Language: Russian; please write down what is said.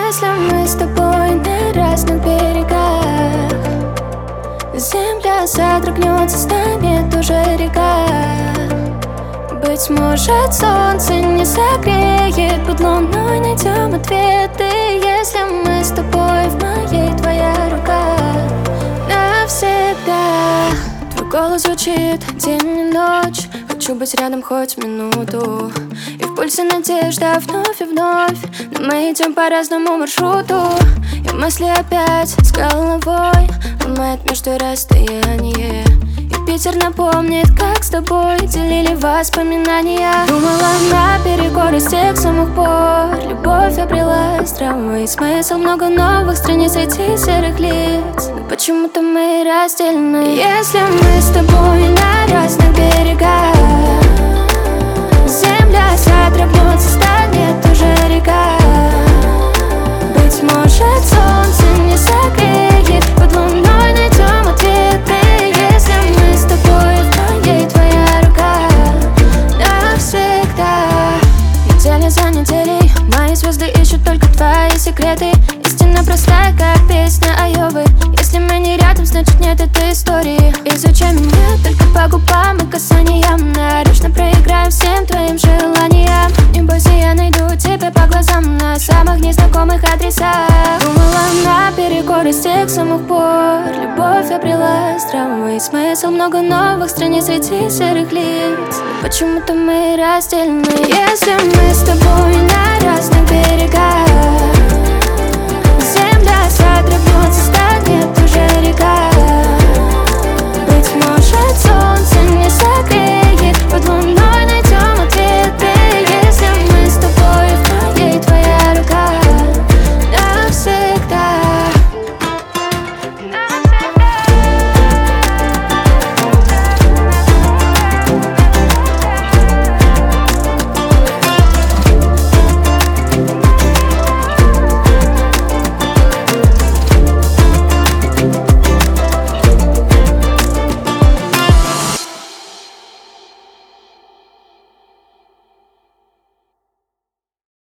Если мы с тобой на разных берегах, земля содрогнется, станет уже река. Быть может, солнце не согреет, под луной найдем ответы. Если мы с тобой, в моей твоя рука навсегда. Твой голос звучит день и ночь, хочу быть рядом хоть минуту. И в пульсе надежда вновь и вновь, но мы идем по разному маршруту. И мысли опять с головой ломает между расстояние. И Питер напомнит, как с тобой делили воспоминания. Думала наперекор из тех самых пор, любовь обрела здравый смысл. Много новых страниц среди серых лиц, но почему-то мы разделены. Если мы с тобой на разных берегах, земля содрогнется, станет уже река. Быть может, солнце не согреет, под луной найдем ответы. Если мы с тобой, в моей твоя рука навсегда. Неделя за неделей мои звезды ищут только твои секреты. Истина простая, как песня Айовы. Если мы не рядом, значит нет этой истории. Изучай меня только по губам и касаниям. Нарочно проиграем всем твоим желаниям. Не бойся, я найду тебя по глазам на самых незнакомых адресах. Думала наперекор из тех самых пор, любовь обрела здравый смысл. Много новых страниц среди серых лиц, но почему-то мы разделены. Если мы с тобой на